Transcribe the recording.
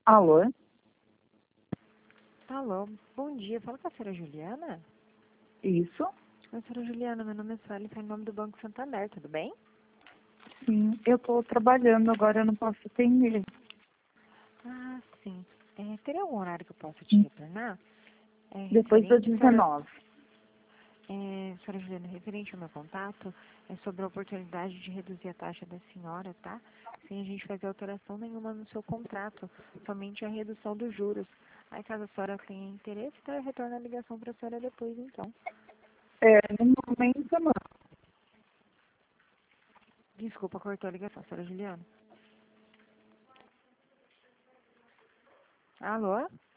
Alô? Alô, bom dia. Fala com a senhora Juliana? Isso? Oi, senhora Juliana, meu nome é Sueli, sou em nome do Banco Santander, tudo bem? Sim, eu estou trabalhando agora, eu não posso atender. Ah, sim. Teria algum horário que eu possa te retornar? Depois das Referente, 19. senhora Juliana, referente ao meu contato, é sobre a oportunidade de reduzir a taxa da senhora, tá? Sem a gente fazer alteração nenhuma no seu contrato, somente a redução dos juros. Aí, caso a senhora tenha interesse, tá, eu retorno a ligação para a senhora depois, então. No momento não. Desculpa, cortou a ligação, senhora Juliana. Alô?